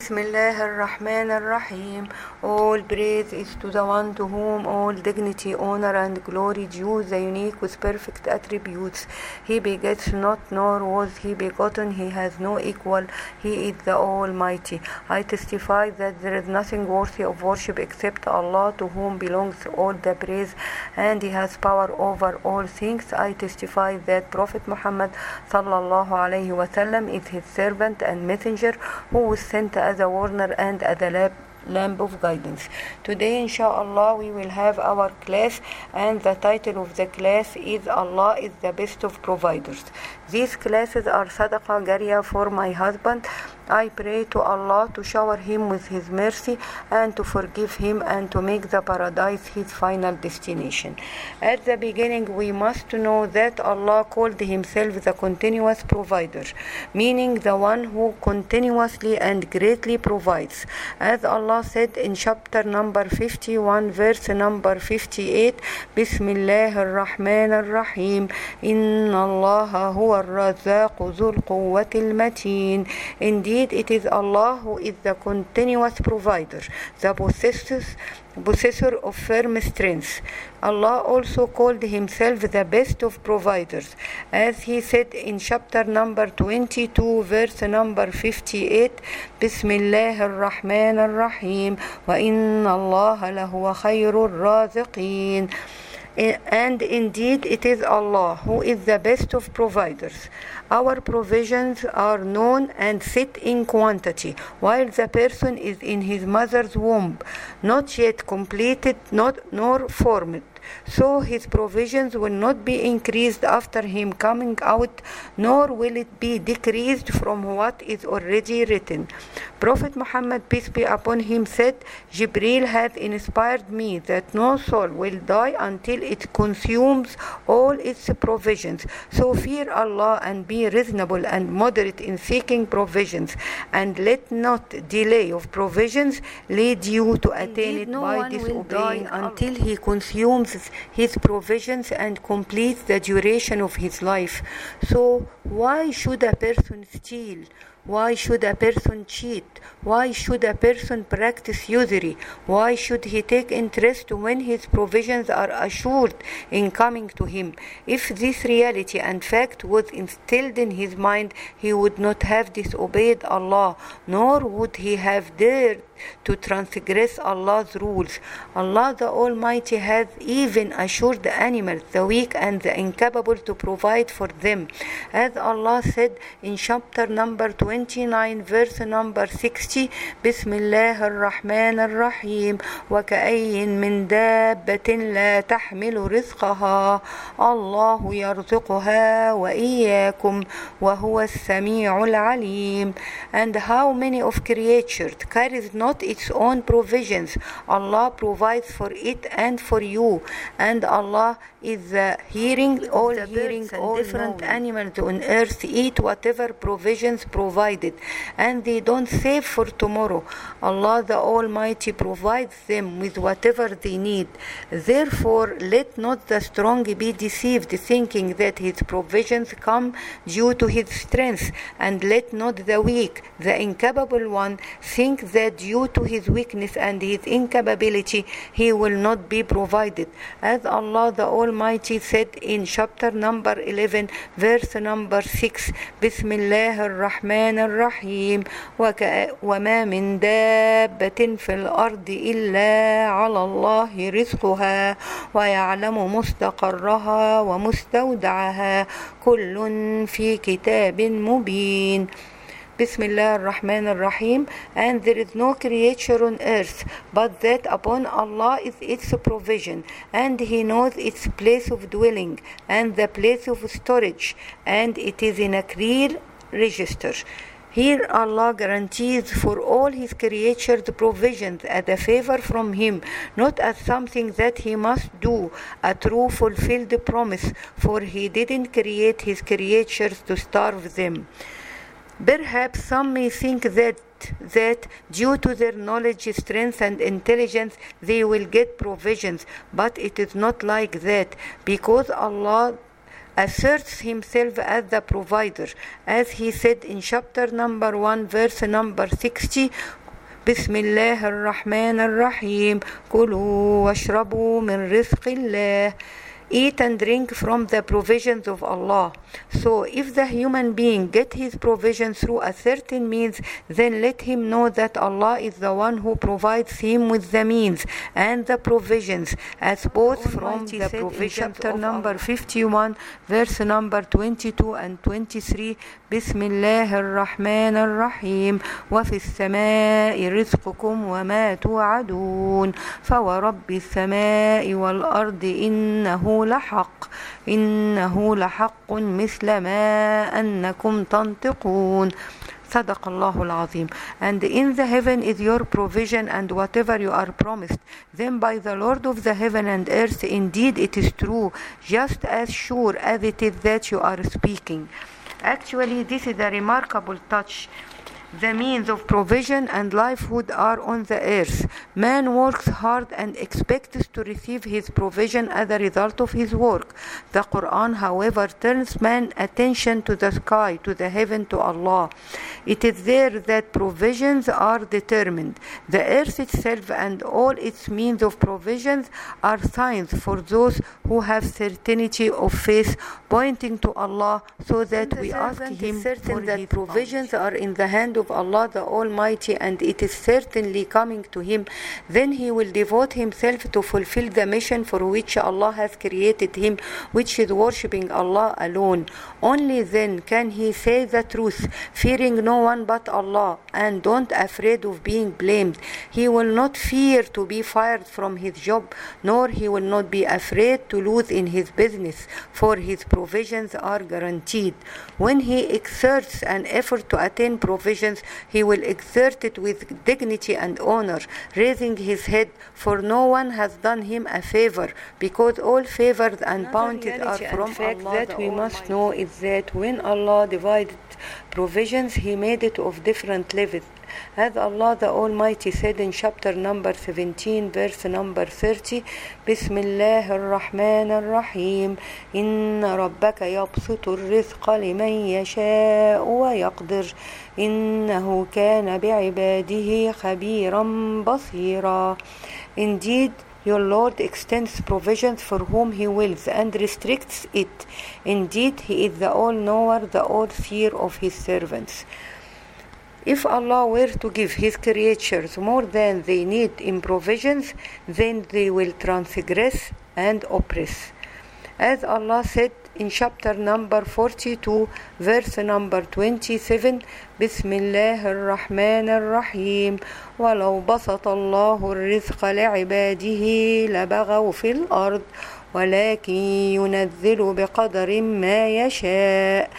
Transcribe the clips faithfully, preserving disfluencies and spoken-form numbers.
Bismillah ar-Rahman ar-Rahim. All praise is to the one to whom all dignity, honor and glory due, the unique with perfect attributes. He begets not, nor was he begotten. He has no equal. He is the Almighty. I testify that there is nothing worthy of worship except Allah, to whom belongs all the praise, and He has power over all things. I testify that Prophet Muhammad sallallahu alaihi wasallam is His servant and messenger, who was sent as a warner and as a lamp lamp of guidance. Today, inshallah, we will have our class, and the title of the class is Allah is the best of providers. These classes are sadaqah jariyah for my husband. I pray to Allah to shower him with His mercy and to forgive him and to make the paradise his final destination. At the beginning, we must know that Allah called Himself the continuous provider, meaning the one who continuously and greatly provides. As Allah said in chapter number fifty-one, verse number fifty-eight, Bismillah ar-Rahman ar-Rahim, Inna Allah huwa ar-Razzaqu dhul quwwati al-mateen. Indeed, it is Allah who is the continuous provider, the possessor, possessor of firm strength. Allah also called Himself the best of providers, as He said in chapter number twenty-two, verse number fifty-eight, Bismillah ar-Rahman ar-Rahim, wa inna Allah lahuwa khayrul raziqeen. And indeed, it is Allah who is the best of providers. Our provisions are known and set in quantity, while the person is in his mother's womb, not yet completed, not nor formed. So his provisions will not be increased after him coming out, nor will it be decreased from what is already written. Prophet Muhammad, peace be upon him, said, Jibreel has inspired me that no soul will die until it consumes all its provisions. So fear Allah and be reasonable and moderate in seeking provisions, and let not delay of provisions lead you to attain Indeed, it no by disobeying until he consumes his provisions and completes the duration of his life. So why should a person steal? Why should a person cheat? Why should a person practice usury? Why should he take interest when his provisions are assured in coming to him? If this reality and fact was instilled in his mind, he would not have disobeyed Allah, nor would he have dared to transgress Allah's rules. Allah the Almighty has even assured the animals, the weak and the incapable, to provide for them. As Allah said in chapter number twenty-nine, verse number sixty, Bismillah ar-Rahman ar-Rahim, وَكَأَيٍّ مِّن دَابَّةٍ لَا تَحْمِلُ رِزْقَهَا اللَّهُ يَرْزُقُهَا وَإِيَّاكُمْ وَهُوَ السَّمِيعُ الْعَلِيمُ. And how many of creatures carries not its own provisions? Allah provides for it and for you, and Allah is uh, hearing, all hearing, all different knowing. Animals on earth eat whatever provisions provided, and they don't save for tomorrow. Allah the Almighty provides them with whatever they need. Therefore, let not the strong be deceived, thinking that his provisions come due to his strength, and let not the weak, the incapable one, think that due to his weakness and his incapability he will not be provided. As Allah the Almighty said in chapter number eleven, verse number six, Bismillah ar-Rahman ar-Rahim, وَمَا مِن دَابَّةٍ فِي الْأَرْضِ إِلَّا عَلَى اللَّهِ رِزْقُهَا وَيَعْلَمُ مُسْتَقَرَّهَا وَمُسْتَوْدَعَهَا كُلٌّ فِي كِتَابٍ مُبِينٍ. Bismillah ar-Rahman ar-Rahim. And there is no creature on earth but that upon Allah is its provision, and He knows its place of dwelling and the place of storage, and it is in a clear register. Here Allah guarantees for all His creatures provisions as a favor from Him, not as something that He must do, a true fulfilled promise, for He didn't create His creatures to starve them. Perhaps some may think that that due to their knowledge, strength and intelligence they will get provisions, but it is not like that, because Allah asserts himself as the provider, as he said in chapter number one, verse number sixty, بسم الله الرحمن الرحيم كلوا واشربوا من رزق الله. Eat and drink from the provisions of Allah. So if the human being get his provision through a certain means, then let him know that Allah is the one who provides him with the means and the provisions, as both from the provisions chapter number fifty-one, verse number twenty-two and twenty-three. بسم الله الرحمن الرحيم وفي السماء رزقكم وما توعدون فورب السماء والأرض إنه لحق إنه لحق مثل ما أنكم تنطقون. صدق الله العظيم. And in the heaven is your provision and whatever you are promised. Then by the Lord of the heaven and earth, indeed it is true, just as sure as it is that you are speaking. Actually, this is a remarkable touch. The means of provision and livelihood are on the earth. Man works hard and expects to receive his provision as a result of his work. The Quran, however, turns man's attention to the sky, to the heaven, to Allah. It is there that provisions are determined. The earth itself and all its means of provisions are signs for those who have certainty of faith, pointing to Allah, so that we ask Him for that provisions are in the hand of Allah the Almighty, and it is certainly coming to him. Then he will devote himself to fulfill the mission for which Allah has created him, which is worshipping Allah alone. Only then can he say the truth, fearing no one but Allah, and don't afraid of being blamed. He will not fear to be fired from his job, nor he will not be afraid to lose in his business, for his provisions are guaranteed. When he exerts an effort to attain provisions, he will exert it with dignity and honor, raising his head, for no one has done him a favor, because all favors and bounties are from Allah. That we must know is that when Allah divided provisions, He made it of different levels. As Allah the Almighty said in chapter number seventeen, verse number thirty, بسم الله الرحمن الرحيم إن ربك يبسط الرزق لمن يشاء ويقدر إنه كان بعباده خبيرا بصيرا. Indeed, your Lord extends provisions for whom He wills and restricts it. Indeed, He is the all-knower, the all-seer of His servants. If Allah were to give His creatures more than they need in provisions, then they will transgress and oppress. As Allah said in chapter number forty-two, verse number twenty-seven, بسم الله الرحمن الرحيم ولو بسط الله الرزق لعباده لبغوا في الأرض ولكن ينزل بقدر ما يشاء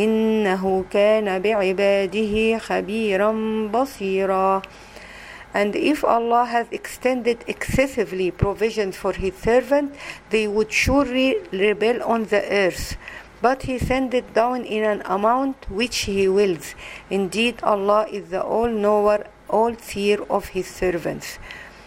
إنه كان بعباده خبيرا بصيرا. And if Allah has extended excessively provisions for His servant, they would surely rebel on the earth. But He sends it down in an amount which He wills. Indeed, Allah is the all-knower, all-seer of His servants.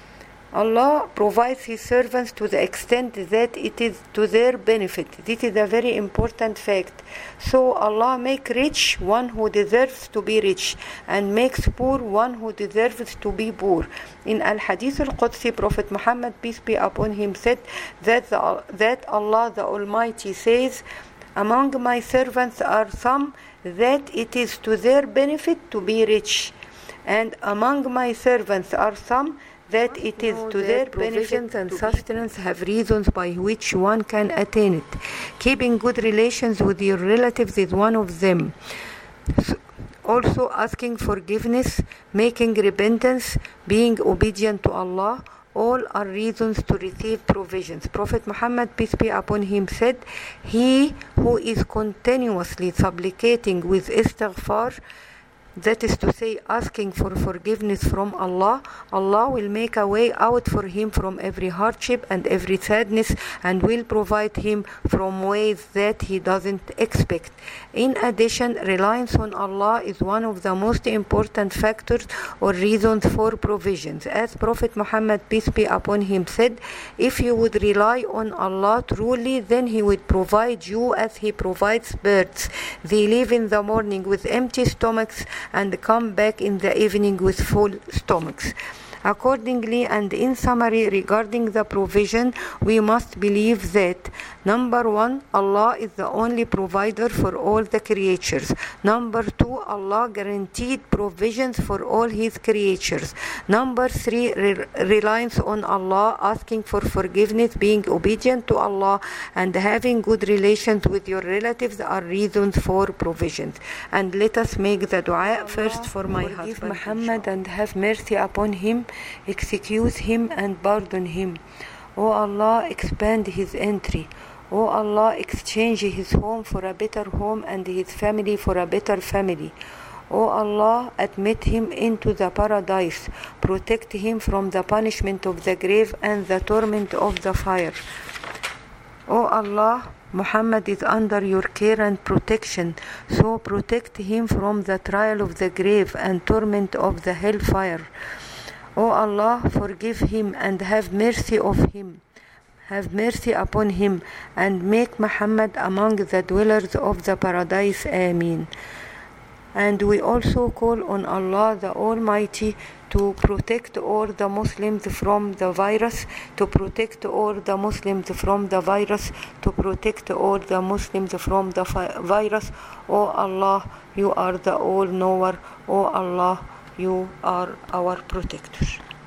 Allah provides His servants to the extent that it is to their benefit. This is a very important fact. So Allah makes rich one who deserves to be rich, and makes poor one who deserves to be poor. In Al-Hadith Al-Qudsi, Prophet Muhammad, peace be upon him, said that, the, that Allah the Almighty says, among my servants are some that it is to their benefit to be rich, and among my servants are some that it is to their benefit and sustenance have reasons by which one can attain it. Keeping good relations with your relatives is one of them. Also asking forgiveness, making repentance, being obedient to Allah, all are reasons to receive provisions. Prophet Muhammad, peace be upon him, said, he who is continuously supplicating with istighfar, that is to say, asking for forgiveness from Allah, Allah will make a way out for him from every hardship and every sadness, and will provide him from ways that he doesn't expect. In addition, reliance on Allah is one of the most important factors or reasons for provisions. As Prophet Muhammad, peace be upon him, said, if you would rely on Allah truly, then he would provide you as he provides birds. They leave in the morning with empty stomachs and come back in the evening with full stomachs. Accordingly, and in summary regarding the provision, we must believe that number one, Allah is the only provider for all the creatures. Number two, Allah guaranteed provisions for all his creatures. Number three, re- reliance on Allah, asking for forgiveness, being obedient to Allah, and having good relations with your relatives are reasons for provisions. And let us make the dua first for my husband. Forgive Muhammad and have mercy upon him. Excuse him and pardon him. O Allah, expand his entry. O Allah, exchange his home for a better home and his family for a better family. O Allah, admit him into the paradise. Protect him from the punishment of the grave and the torment of the fire. O Allah, Muhammad is under your care and protection, so protect him from the trial of the grave and torment of the hellfire. O Allah, forgive him and have mercy of him. Have mercy upon him and make Muhammad among the dwellers of the paradise. Ameen. And we also call on Allah the Almighty to protect all the Muslims from the virus, to protect all the Muslims from the virus, to protect all the Muslims from the fi- virus. O Allah, you are the all-knower. O Allah, you are our protector.